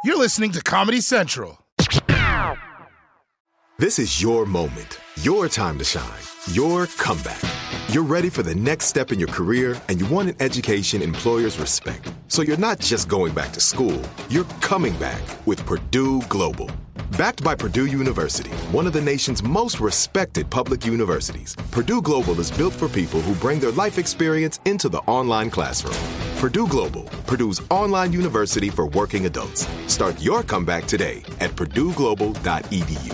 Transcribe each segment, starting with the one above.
You're listening to Comedy Central. This is your moment, your time to shine, your comeback. You're ready for the next step in your career, and you want an education employers respect. So you're not just going back to school, you're coming back with Purdue Global. Backed by Purdue University, one of the nation's most respected public universities, Purdue Global is built for people who bring their life experience into the online classroom. Purdue Global, Purdue's online university for working adults. Start your comeback today at purdueglobal.edu.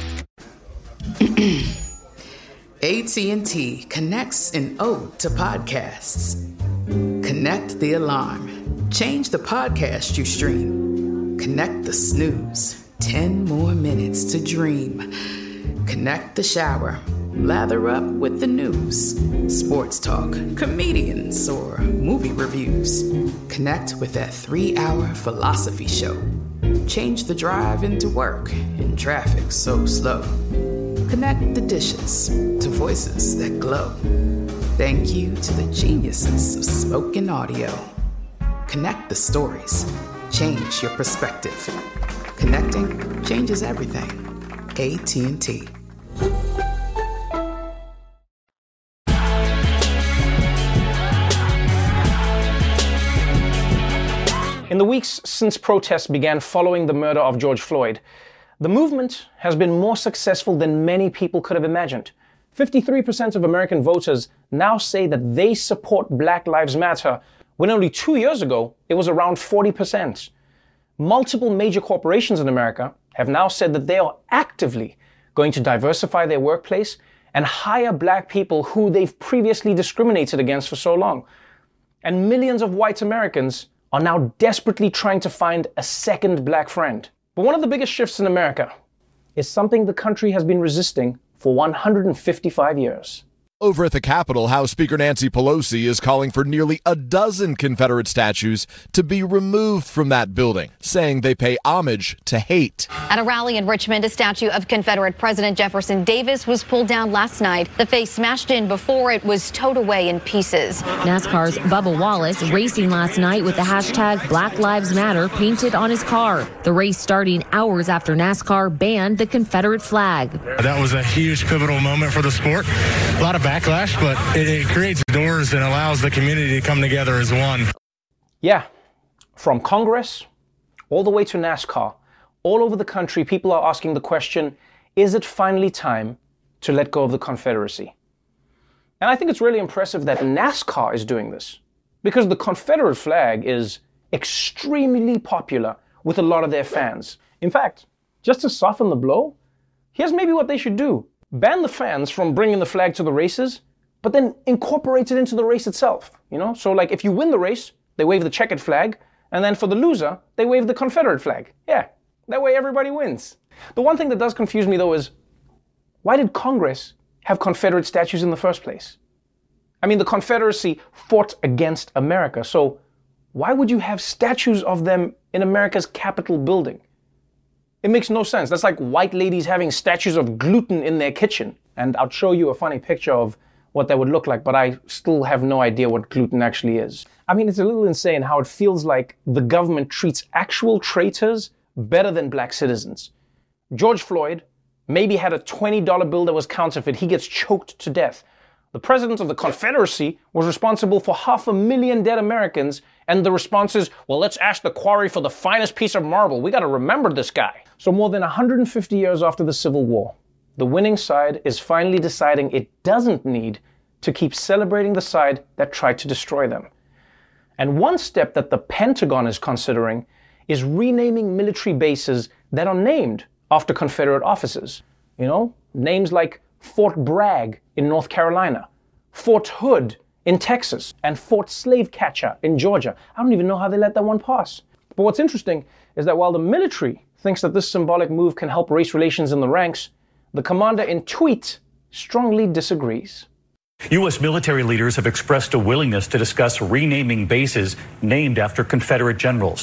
AT&T connects an ode to podcasts. Connect the alarm. Change the podcast you stream. Connect the snooze. 10 more minutes to dream. Connect the shower. Lather up with the news. Sports talk, comedians, or movie reviews. Connect with that 3-hour philosophy show. Change the drive into work in traffic so slow. Connect the dishes to voices that glow. Thank you to the geniuses of spoken audio. Connect the stories. Change your perspective. Connecting changes everything. AT&T. In the weeks since protests began following the murder of George Floyd, the movement has been more successful than many people could have imagined. 53% of American voters now say that they support Black Lives Matter, when only 2 years ago, it was around 40%. Multiple major corporations in America have now said that they are actively going to diversify their workplace and hire Black people who they've previously discriminated against for so long. And millions of white Americans are now desperately trying to find a second Black friend. But one of the biggest shifts in America is something the country has been resisting for 155 years. Over at the Capitol, House Speaker Nancy Pelosi is calling for nearly a dozen Confederate statues to be removed from that building, saying they pay homage to hate. At a rally in Richmond, a statue of Confederate President Jefferson Davis was pulled down last night. The face smashed in before it was towed away in pieces. NASCAR's Bubba Wallace racing last night with the hashtag Black Lives Matter painted on his car. The race starting hours after NASCAR banned the Confederate flag. That was a huge pivotal moment for the sport. A lot of backlash, but it creates doors and allows the community to come together as one. Yeah, from Congress all the way to NASCAR, all over the country, people are asking the question, is it finally time to let go of the Confederacy? And I think it's really impressive that NASCAR is doing this, because the Confederate flag is extremely popular with a lot of their fans. In fact, just to soften the blow, here's maybe what they should do. Ban the fans from bringing the flag to the races, but then incorporate it into the race itself, So like if you win the race, they wave the checkered flag, and then for the loser, they wave the Confederate flag. Yeah, that way everybody wins. The one thing that does confuse me though is, why did Congress have Confederate statues in the first place? I mean, the Confederacy fought against America, so why would you have statues of them in America's Capitol building? It makes no sense. That's like white ladies having statues of gluten in their kitchen. And I'll show you a funny picture of what that would look like, but I still have no idea what gluten actually is. I mean, it's a little insane how it feels like the government treats actual traitors better than Black citizens. George Floyd maybe had a $20 bill that was counterfeit. He gets choked to death. The president of the Confederacy was responsible for 500,000 dead Americans, and the response is, well, let's ask the quarry for the finest piece of marble. We got to remember this guy. So more than 150 years after the Civil War, the winning side is finally deciding it doesn't need to keep celebrating the side that tried to destroy them. And one step that the Pentagon is considering is renaming military bases that are named after Confederate officers. Names like Fort Bragg in North Carolina, Fort Hood in Texas, and Fort Slavecatcher in Georgia. I don't even know how they let that one pass. But what's interesting is that while the military thinks that this symbolic move can help race relations in the ranks, the commander in tweet strongly disagrees. U.S. military leaders have expressed a willingness to discuss renaming bases named after Confederate generals.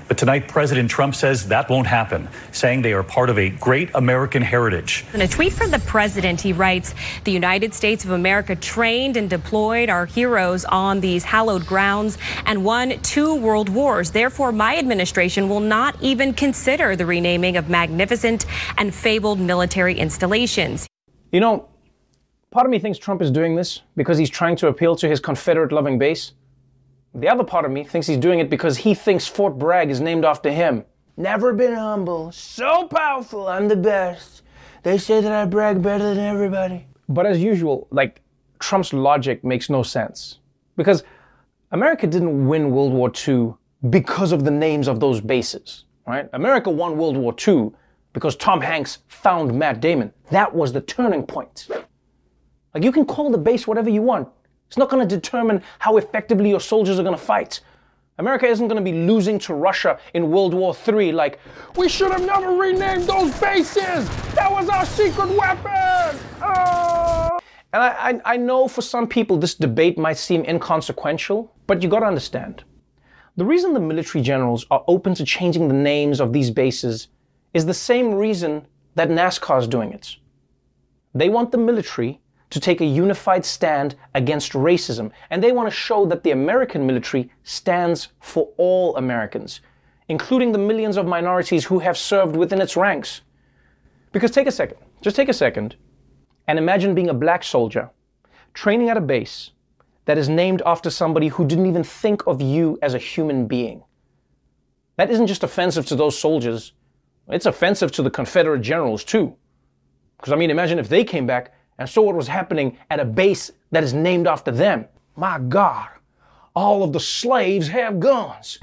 But tonight, President Trump says that won't happen, saying they are part of a great American heritage. In a tweet from the president, he writes, "The United States of America trained and deployed our heroes on these hallowed grounds and won 2 world wars. Therefore, my administration will not even consider the renaming of magnificent and fabled military installations." You know, part of me thinks Trump is doing this because he's trying to appeal to his Confederate-loving base. The other part of me thinks he's doing it because he thinks Fort Bragg is named after him. Never been humble, so powerful, I'm the best. They say that I brag better than everybody. But as usual, like, Trump's logic makes no sense. Because America didn't win World War II because of the names of those bases, right? America won World War II because Tom Hanks found Matt Damon. That was the turning point. Like, you can call the base whatever you want. It's not going to determine how effectively your soldiers are going to fight. America isn't going to be losing to Russia in World War III like, we should have never renamed those bases! That was our secret weapon! Oh! And I know for some people this debate might seem inconsequential, but you got to understand. The reason the military generals are open to changing the names of these bases is the same reason that NASCAR is doing it. They want the military to take a unified stand against racism. And they want to show that the American military stands for all Americans, including the millions of minorities who have served within its ranks. Because just take a second, and imagine being a black soldier training at a base that is named after somebody who didn't even think of you as a human being. That isn't just offensive to those soldiers, it's offensive to the Confederate generals too. Because I mean, imagine if they came back and saw what was happening at a base that is named after them. My God, all of the slaves have guns.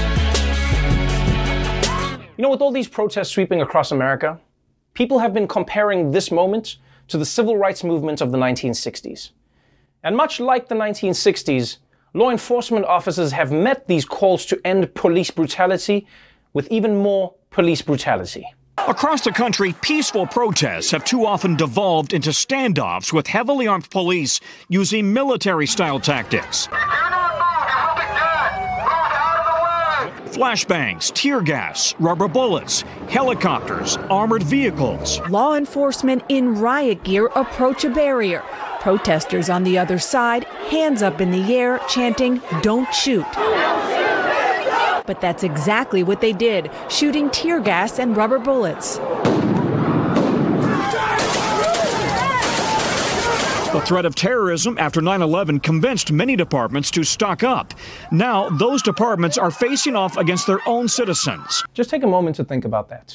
You know, with all these protests sweeping across America, people have been comparing this moment to the civil rights movement of the 1960s. And much like the 1960s, law enforcement officers have met these calls to end police brutality with even more police brutality. Across the country, peaceful protests have too often devolved into standoffs with heavily armed police using military-style tactics. Flashbangs, tear gas, rubber bullets, helicopters, armored vehicles. Law enforcement in riot gear approach a barrier. Protesters on the other side, hands up in the air, chanting, "Don't shoot." But that's exactly what they did, shooting tear gas and rubber bullets. The threat of terrorism after 9/11 convinced many departments to stock up. Now, those departments are facing off against their own citizens. Just take a moment to think about that.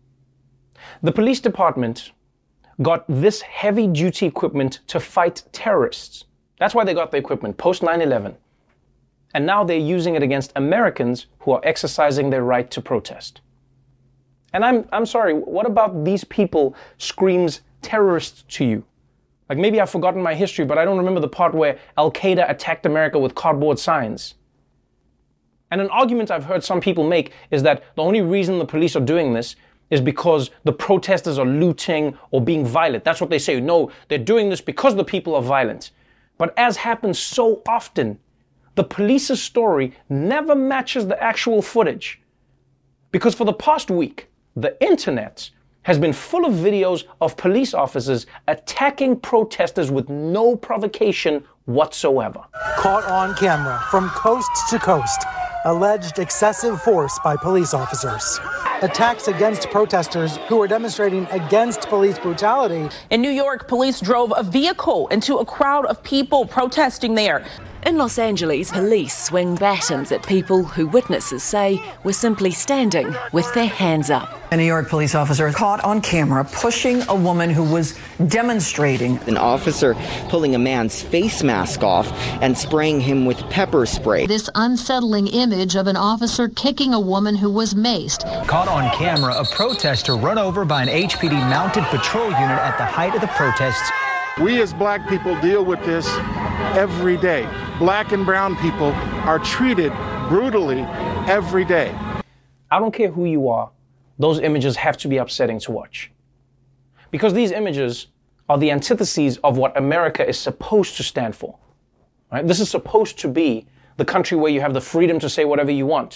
The police department got this heavy-duty equipment to fight terrorists. That's why they got the equipment post 9/11. And now they're using it against Americans who are exercising their right to protest. And I'm sorry, what about these people screams terrorists to you? Like, maybe I've forgotten my history, but I don't remember the part where Al-Qaeda attacked America with cardboard signs. And an argument I've heard some people make is that the only reason the police are doing this is because the protesters are looting or being violent. That's what they say. No, they're doing this because the people are violent. But as happens so often, the police's story never matches the actual footage. Because for the past week, the internet has been full of videos of police officers attacking protesters with no provocation whatsoever. Caught on camera from coast to coast, alleged excessive force by police officers. Attacks against protesters who were demonstrating against police brutality. In New York, police drove a vehicle into a crowd of people protesting there. In Los Angeles, police swing batons at people who witnesses say were simply standing with their hands up. A New York police officer caught on camera pushing a woman who was demonstrating. An officer pulling a man's face mask off and spraying him with pepper spray. This unsettling image of an officer kicking a woman who was maced. Caught on camera, a protester run over by an HPD mounted patrol unit at the height of the protests. We as black people deal with this every day. Black and brown people are treated brutally every day. I don't care who you are, those images have to be upsetting to watch. Because these images are the antitheses of what America is supposed to stand for. Right? This is supposed to be the country where you have the freedom to say whatever you want.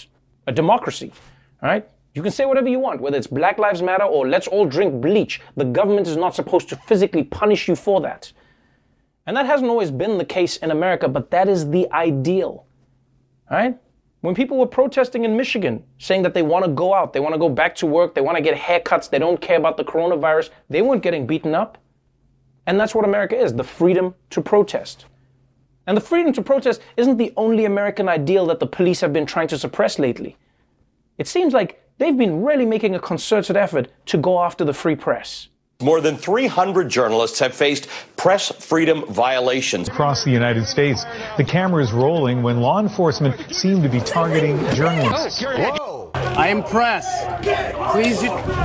a democracy, all right? You can say whatever you want, whether it's Black Lives Matter or let's all drink bleach. The government is not supposed to physically punish you for that. And that hasn't always been the case in America, but that is the ideal, all right? When people were protesting in Michigan, saying that they want to go out, they want to go back to work, they want to get haircuts, they don't care about the coronavirus, they weren't getting beaten up. And that's what America is, the freedom to protest. And the freedom to protest isn't the only American ideal that the police have been trying to suppress lately. It seems like they've been really making a concerted effort to go after the free press. More than 300 journalists have faced press freedom violations. Across the United States, the camera is rolling when law enforcement seem to be targeting journalists. Whoa. I am press. Please.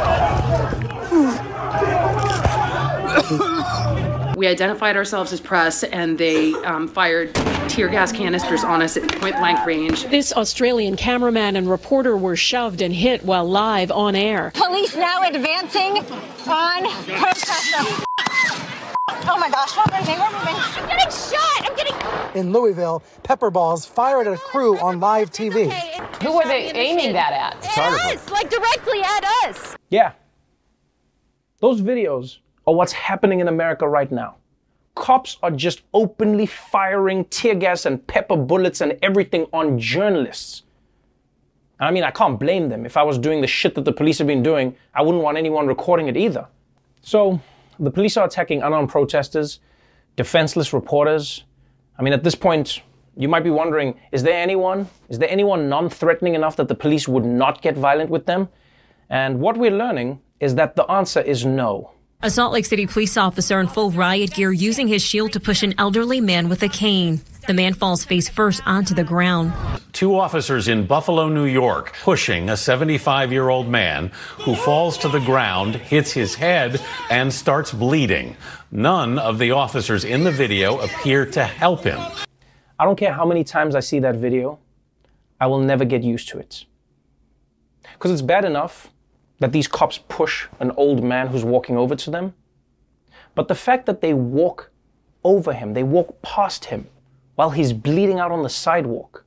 We identified ourselves as press, and they fired tear gas canisters on us at point-blank range. This Australian cameraman and reporter were shoved and hit while live on air. Police now advancing on protesters. Oh my gosh, we're moving. I'm getting shot. In Louisville, pepper balls fired at a crew on live TV. Who were they aiming that at? At us, like directly at us. Yeah. Those videos are what's happening in America right now. Cops are just openly firing tear gas and pepper bullets and everything on journalists. I mean, I can't blame them. If I was doing the shit that the police have been doing, I wouldn't want anyone recording it either. So, the police are attacking unarmed protesters, defenseless reporters. I mean, at this point, you might be wondering, is there anyone non-threatening enough that the police would not get violent with them? And what we're learning is that the answer is no. A Salt Lake City police officer in full riot gear using his shield to push an elderly man with a cane. The man falls face first onto the ground. 2 officers in Buffalo, New York, pushing a 75-year-old man who falls to the ground, hits his head, and starts bleeding. None of the officers in the video appear to help him. I don't care how many times I see that video, I will never get used to it. Because it's bad enough that these cops push an old man who's walking over to them. But the fact that they walk over him, they walk past him while he's bleeding out on the sidewalk.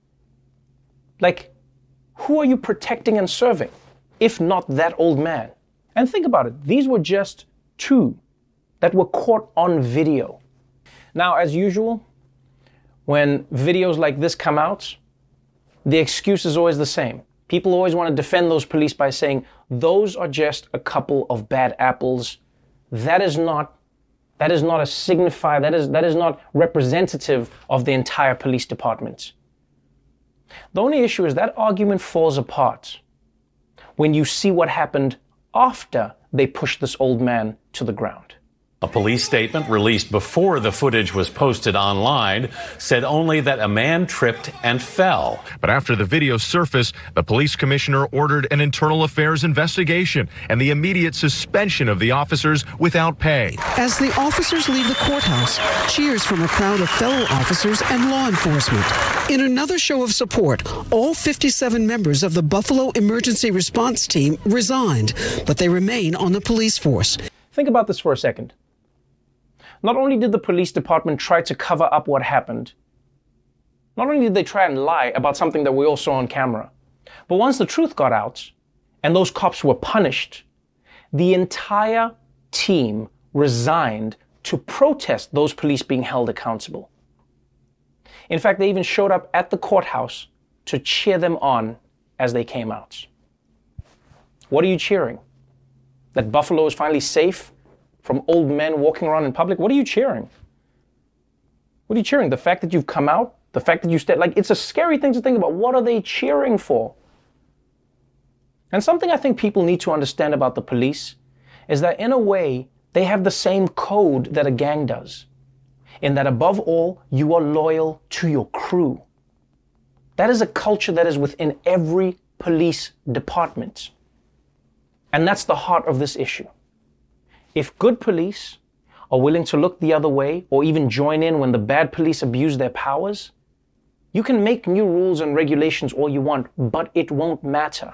Like, who are you protecting and serving, if not that old man? And think about it, these were just 2 that were caught on video. Now, as usual, when videos like this come out, the excuse is always the same. People always want to defend those police by saying, those are just a couple of bad apples. That is not a signifier, that is not representative of the entire police department. The only issue is that argument falls apart when you see what happened after they pushed this old man to the ground. A police statement released before the footage was posted online said only that a man tripped and fell. But after the video surfaced, the police commissioner ordered an internal affairs investigation and the immediate suspension of the officers without pay. As the officers leave the courthouse, cheers from a crowd of fellow officers and law enforcement. In another show of support, all 57 members of the Buffalo Emergency Response Team resigned, but they remain on the police force. Think about this for a second. Not only did the police department try to cover up what happened, not only did they try and lie about something that we all saw on camera, but once the truth got out and those cops were punished, the entire team resigned to protest those police being held accountable. In fact, they even showed up at the courthouse to cheer them on as they came out. What are you cheering? That Buffalo is finally safe from old men walking around in public? What are you cheering? What are you cheering? The fact that you've come out? The fact that you stayed? Like, it's a scary thing to think about. What are they cheering for? And something I think people need to understand about the police is that in a way, they have the same code that a gang does. In that above all, you are loyal to your crew. That is a culture that is within every police department. And that's the heart of this issue. If good police are willing to look the other way or even join in when the bad police abuse their powers, you can make new rules and regulations all you want, but it won't matter.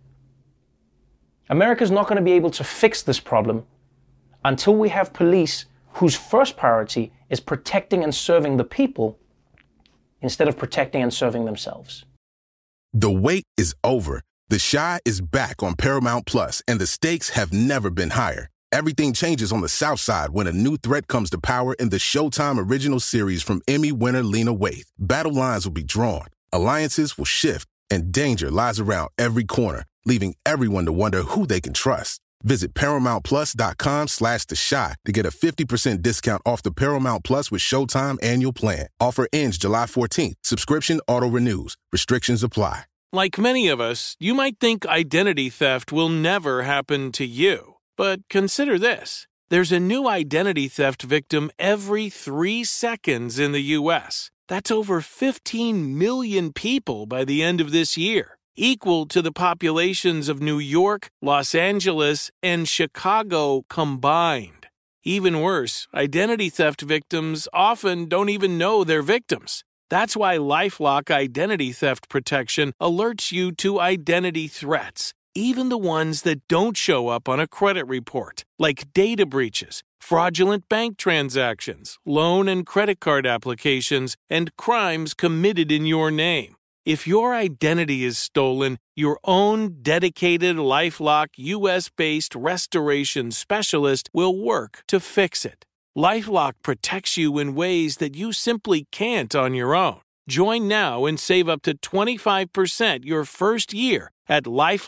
America's not going to be able to fix this problem until we have police whose first priority is protecting and serving the people instead of protecting and serving themselves. The wait is over. The Chi is back on Paramount Plus, and the stakes have never been higher. Everything changes on the South Side when a new threat comes to power in the Showtime original series from Emmy winner Lena Waithe. Battle lines will be drawn, alliances will shift, and danger lies around every corner, leaving everyone to wonder who they can trust. Visit ParamountPlus.com/The Chi to get a 50% discount off the Paramount Plus with Showtime annual plan. Offer ends July 14th. Subscription auto-renews. Restrictions apply. Like many of us, you might think identity theft will never happen to you. But consider this. There's a new identity theft victim every 3 seconds in the U.S. That's over 15 million people by the end of this year, equal to the populations of New York, Los Angeles, and Chicago combined. Even worse, identity theft victims often don't even know they're victims. That's why LifeLock Identity Theft Protection alerts you to identity threats, even the ones that don't show up on a credit report, like data breaches, fraudulent bank transactions, loan and credit card applications, and crimes committed in your name. If your identity is stolen, your own dedicated LifeLock U.S.-based restoration specialist will work to fix it. LifeLock protects you in ways that you simply can't on your own. Join now and save up to 25% your first year at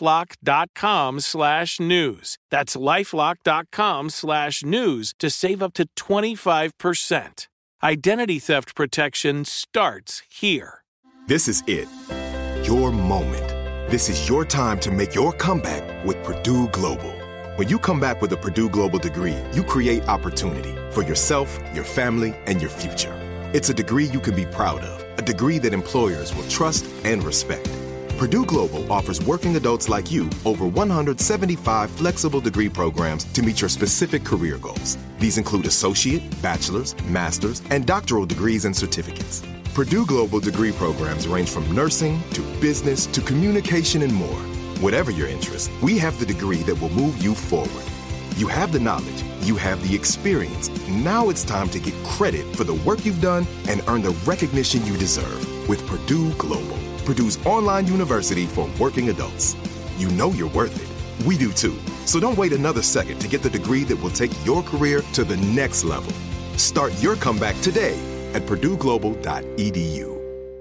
LifeLock.com/news. That's LifeLock.com/news to save up to 25%. Identity theft protection starts here. This is it. Your moment. This is your time to make your comeback with Purdue Global. When you come back with a Purdue Global degree, you create opportunity for yourself, your family, and your future. It's a degree you can be proud of, a degree that employers will trust and respect. Purdue Global offers working adults like you over 175 flexible degree programs to meet your specific career goals. These include associate, bachelor's, master's, and doctoral degrees and certificates. Purdue Global degree programs range from nursing to business to communication and more. Whatever your interest, we have the degree that will move you forward. You have the knowledge, you have the experience. Now it's time to get credit for the work you've done and earn the recognition you deserve with Purdue Global, Purdue's online university for working adults. You know you're worth it. We do too. So don't wait another second to get the degree that will take your career to the next level. Start your comeback today at purdueglobal.edu.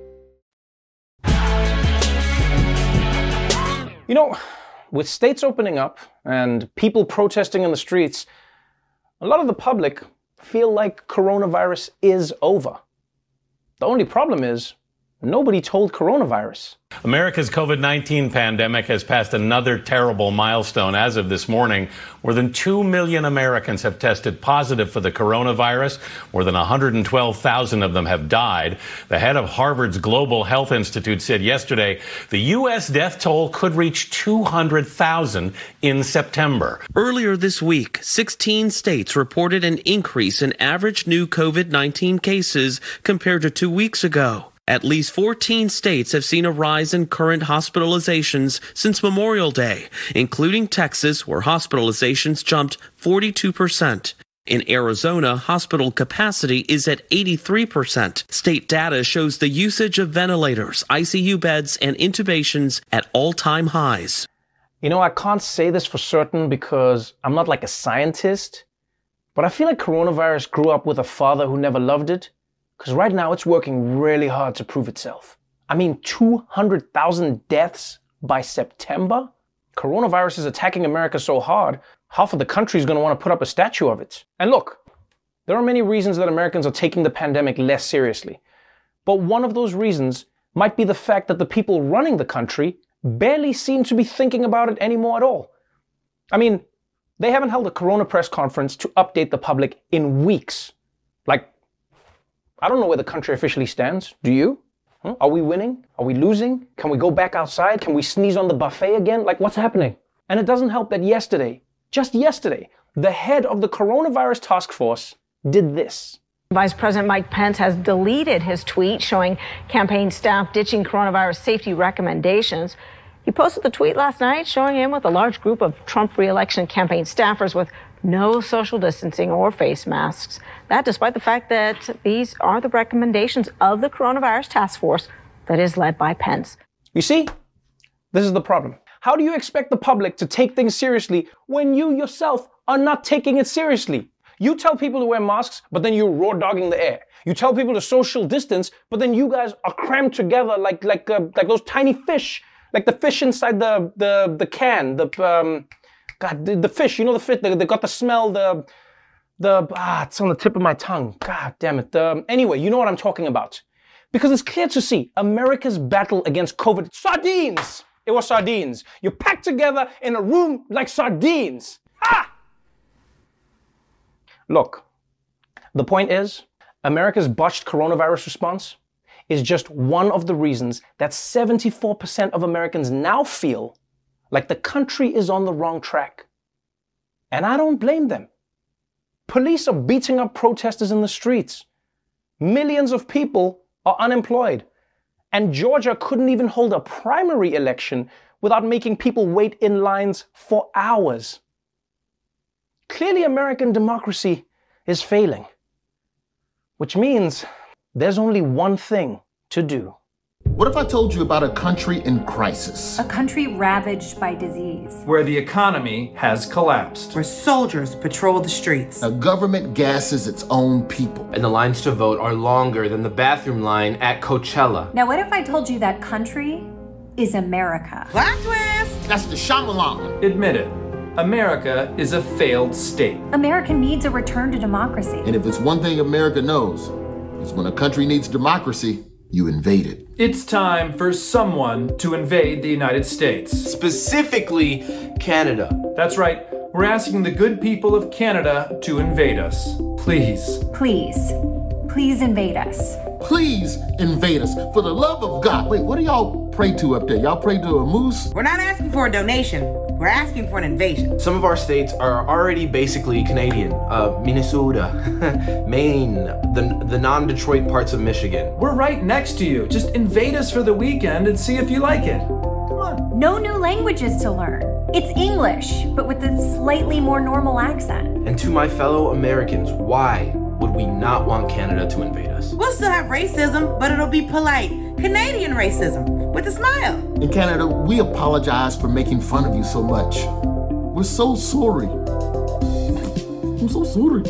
You know, with states opening up and people protesting in the streets, a lot of the public feel like coronavirus is over. The only problem is nobody told coronavirus. America's COVID-19 pandemic has passed another terrible milestone. As of this morning, more than 2 million Americans have tested positive for the coronavirus. More than 112,000 of them have died. The head of Harvard's Global Health Institute said yesterday the U.S. death toll could reach 200,000 in September. Earlier this week, 16 states reported an increase in average new COVID-19 cases compared to 2 weeks ago. At least 14 states have seen a rise in current hospitalizations since Memorial Day, including Texas, where hospitalizations jumped 42%. In Arizona, hospital capacity is at 83%. State data shows the usage of ventilators, ICU beds, and intubations at all-time highs. You know, I can't say this for certain because I'm not like a scientist, but I feel like coronavirus grew up with a father who never loved it. Because right now it's working really hard to prove itself. I mean, 200,000 deaths by September? Coronavirus is attacking America so hard, half of the country is going to want to put up a statue of it. And look, there are many reasons that Americans are taking the pandemic less seriously. But one of those reasons might be the fact that the people running the country barely seem to be thinking about it anymore at all. I mean, they haven't held a corona press conference to update the public in weeks. Like, I don't know where the country officially stands. Do you? Are we winning? Are we losing? Can we go back outside? Can we sneeze on the buffet again? Like, what's happening? And it doesn't help that yesterday, just yesterday, the head of the coronavirus task force did this. Vice President Mike Pence has deleted his tweet showing campaign staff ditching coronavirus safety recommendations. He posted the tweet last night showing him with a large group of Trump re-election campaign staffers with no social distancing or face masks. That despite the fact that these are the recommendations of the coronavirus task force that is led by Pence. You see, this is the problem. How do you expect the public to take things seriously when you yourself are not taking it seriously? You tell people to wear masks, but then you're raw dogging the air. You tell people to social distance, but then you guys are crammed together like those tiny fish, like the fish inside the can. The fish. You know the fish. They got the smell. It's on the tip of my tongue. God damn it. Anyway, you know what I'm talking about, because it's clear to see America's battle against COVID. Sardines. It was sardines. You're packed together in a room like sardines. Ah! Look, the point is, America's botched coronavirus response is just one of the reasons that 74% of Americans now feel like the country is on the wrong track. And I don't blame them. Police are beating up protesters in the streets. Millions of people are unemployed. And Georgia couldn't even hold a primary election without making people wait in lines for hours. Clearly, American democracy is failing, which means there's only one thing to do. What if I told you about a country in crisis? A country ravaged by disease. Where the economy has collapsed. Where soldiers patrol the streets. A government gasses its own people. And the lines to vote are longer than the bathroom line at Coachella. Now what if I told you that country is America? Plot twist! That's the Shyamalan. Admit it. America is a failed state. America needs a return to democracy. And if it's one thing America knows, it's when a country needs democracy, you invade it. It's time for someone to invade the United States. Specifically, Canada. That's right. We're asking the good people of Canada to invade us. Please. Please. Please invade us. Please invade us. For the love of God. Wait, what do y'all pray to up there? Y'all pray to a moose? We're not asking for a donation. We're asking for an invasion. Some of our states are already basically Canadian. Minnesota, Maine, the non-Detroit parts of Michigan. We're right next to you. Just invade us for the weekend and see if you like it. Come on. No new languages to learn. It's English, but with a slightly more normal accent. And to my fellow Americans, why would we not want Canada to invade us? We'll still have racism, but it'll be polite. Canadian racism, with a smile. In Canada, we apologize for making fun of you so much. We're so sorry. I'm so sorry.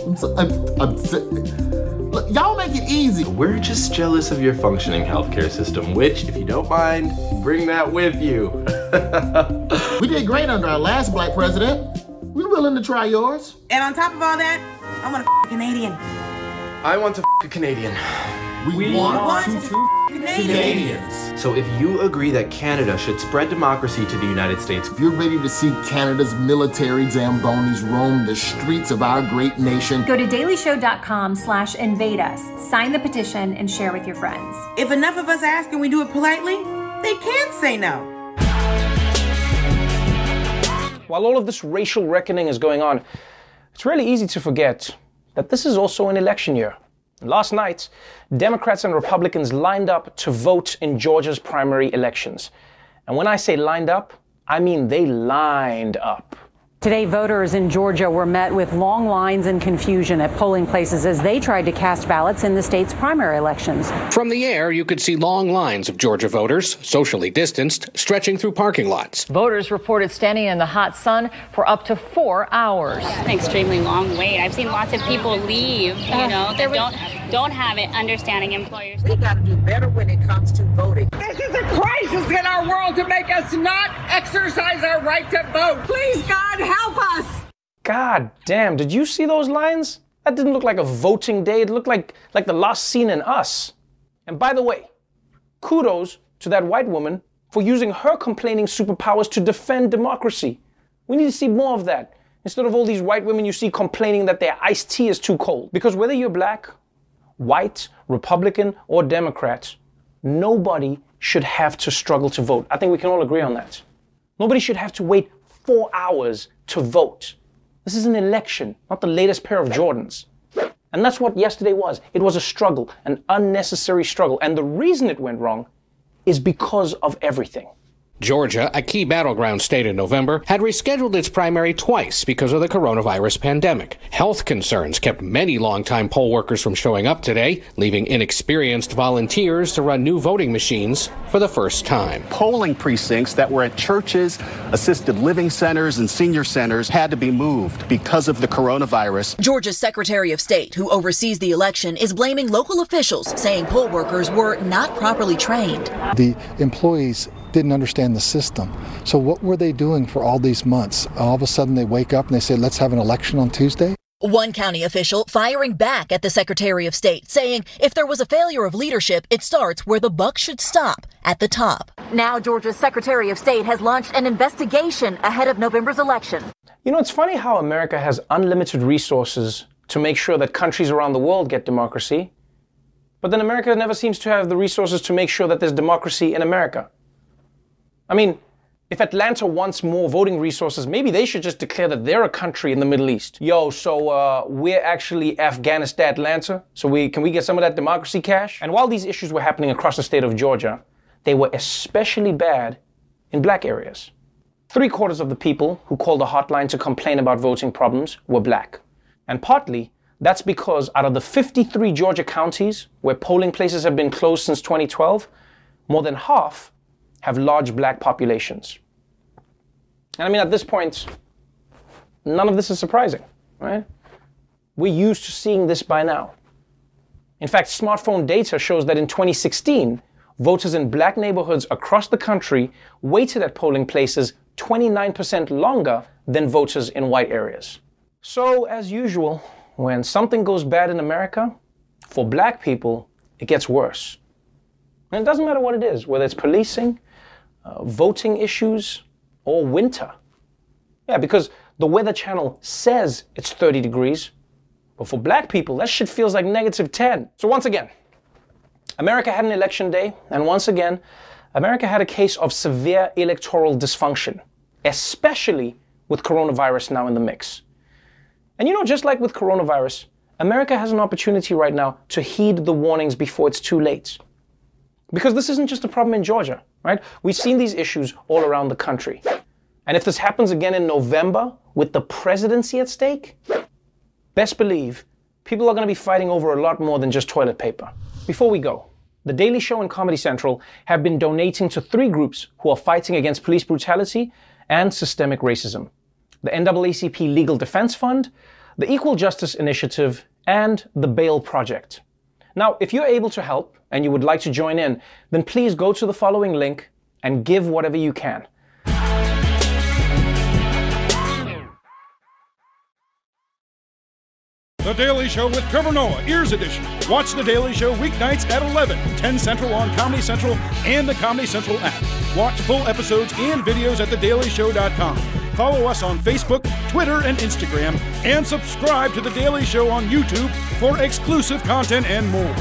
Look, y'all make it easy. We're just jealous of your functioning healthcare system, which, if you don't mind, bring that with you. We did great under our last black president. We're willing to try yours. And on top of all that, I want to f*** a Canadian. I want to f*** a Canadian. We want to f*** Canadians. So if you agree that Canada should spread democracy to the United States, if you're ready to see Canada's military Zambonis roam the streets of our great nation, go to dailyshow.com/invade us, sign the petition, and share with your friends. If enough of us ask and we do it politely, they can't say no. While all of this racial reckoning is going on, it's really easy to forget that this is also an election year. Last night, Democrats and Republicans lined up to vote in Georgia's primary elections. And when I say lined up, I mean they lined up. Today, voters in Georgia were met with long lines and confusion at polling places as they tried to cast ballots in the state's primary elections. From the air, you could see long lines of Georgia voters, socially distanced, stretching through parking lots. Voters reported standing in the hot sun for up to 4 hours. An extremely long wait. I've seen lots of people leave, that don't have it, understanding employers. We got to do better when it comes to voting. This is a crisis in our world to make us not exercise our right to vote. Please, God, help us. God damn, did you see those lines? That didn't look like a voting day. It looked like the last scene in Us. And by the way, kudos to that white woman for using her complaining superpowers to defend democracy. We need to see more of that, instead of all these white women you see complaining that their iced tea is too cold. Because whether you're black, white, Republican, or Democrat, nobody should have to struggle to vote. I think we can all agree on that. Nobody should have to wait 4 hours to vote. This is an election, not the latest pair of Jordans. And that's what yesterday was. It was a struggle, an unnecessary struggle. And the reason it went wrong is because of everything. Georgia, a key battleground state in November, had rescheduled its primary twice because of the coronavirus pandemic. Health concerns kept many longtime poll workers from showing up today, leaving inexperienced volunteers to run new voting machines for the first time. Polling precincts that were at churches, assisted living centers, and senior centers had to be moved because of the coronavirus. Georgia's Secretary of State, who oversees the election, is blaming local officials, saying poll workers were not properly trained. The employees didn't understand the system. So what were they doing for all these months? All of a sudden they wake up and they say, let's have an election on Tuesday? One county official firing back at the Secretary of State, saying if there was a failure of leadership, it starts where the buck should stop, at the top. Now Georgia's Secretary of State has launched an investigation ahead of November's election. You know, it's funny how America has unlimited resources to make sure that countries around the world get democracy, but then America never seems to have the resources to make sure that there's democracy in America. I mean, if Atlanta wants more voting resources, maybe they should just declare that they're a country in the Middle East. So we're actually Afghanistan, Atlanta, so can we get some of that democracy cash? And while these issues were happening across the state of Georgia, they were especially bad in black areas. 3/4 of the people who called the hotline to complain about voting problems were black. And partly, that's because out of the 53 Georgia counties where polling places have been closed since 2012, more than half have large black populations. And I mean, at this point, none of this is surprising, right? We're used to seeing this by now. In fact, smartphone data shows that in 2016, voters in black neighborhoods across the country waited at polling places 29% longer than voters in white areas. So, as usual, when something goes bad in America, for black people, it gets worse. And it doesn't matter what it is, whether it's policing, voting issues, or winter. Yeah, because the Weather Channel says it's 30 degrees, but for black people, that shit feels like -10. So once again, America had an election day, and once again, America had a case of severe electoral dysfunction, especially with coronavirus now in the mix. And you know, just like with coronavirus, America has an opportunity right now to heed the warnings before it's too late. Because this isn't just a problem in Georgia, right? We've seen these issues all around the country. And if this happens again in November with the presidency at stake, best believe people are going to be fighting over a lot more than just toilet paper. Before we go, The Daily Show and Comedy Central have been donating to 3 groups who are fighting against police brutality and systemic racism: the NAACP Legal Defense Fund, the Equal Justice Initiative, and the Bail Project. Now, if you're able to help and you would like to join in, then please go to the following link and give whatever you can. The Daily Show with Trevor Noah, Ears Edition. Watch The Daily Show weeknights at 11, 10 Central on Comedy Central and the Comedy Central app. Watch full episodes and videos at thedailyshow.com. Follow us on Facebook, Twitter, and Instagram, and subscribe to The Daily Show on YouTube for exclusive content and more.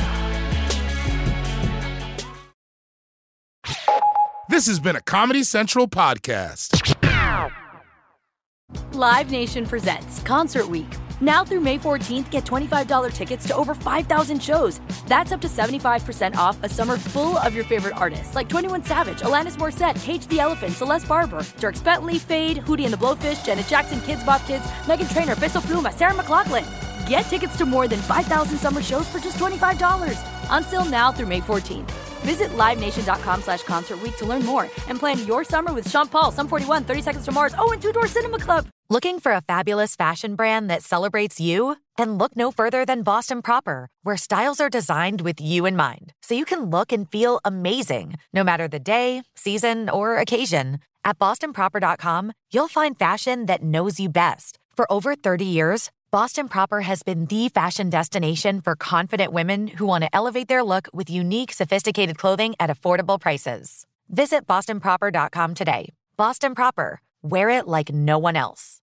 This has been a Comedy Central podcast. Live Nation presents Concert Week. Now through May 14th, get $25 tickets to over 5,000 shows. That's up to 75% off a summer full of your favorite artists like 21 Savage, Alanis Morissette, Cage the Elephant, Celeste Barber, Dierks Bentley, Fade, Hootie and the Blowfish, Janet Jackson, Kidz Bop Kids, Meghan Trainor, Peso Pluma, Sarah McLachlan. Get tickets to more than 5,000 summer shows for just $25. Until now through May 14th. Visit LiveNation.com/Concert Week to learn more and plan your summer with Sean Paul, Sum 41, 30 Seconds to Mars, and Two Door Cinema Club. Looking for a fabulous fashion brand that celebrates you? Then look no further than Boston Proper, where styles are designed with you in mind, so you can look and feel amazing, no matter the day, season, or occasion. At BostonProper.com, you'll find fashion that knows you best. For over 30 years, Boston Proper has been the fashion destination for confident women who want to elevate their look with unique, sophisticated clothing at affordable prices. Visit BostonProper.com today. Boston Proper. Wear it like no one else.